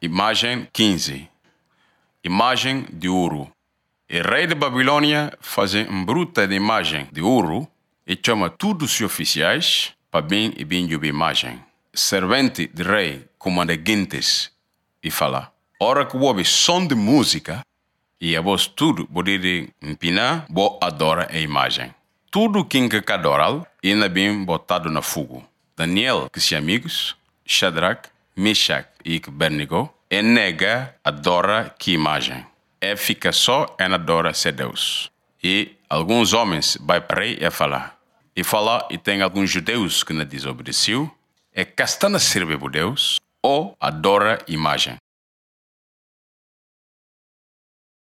Imagem 15. Imagem de ouro. O rei de Babilônia fazia uma bruta de imagem de ouro e chama todos os oficiais para bem e bem de imagem. Servente do rei comanda guintes e fala: hora que ouve som de música e a voz tudo poder empinar, bo adora a imagem. Tudo quem que adora ainda bem botado na fogo. Daniel, que se amigos, Shadrach, Meshach e Abednego, e nega adora que imagem. E fica só e adora ser Deus. E alguns homens vai para o rei e falar. E tem alguns judeus que não desobedeceu, e castana serve por Deus, ou adora imagem.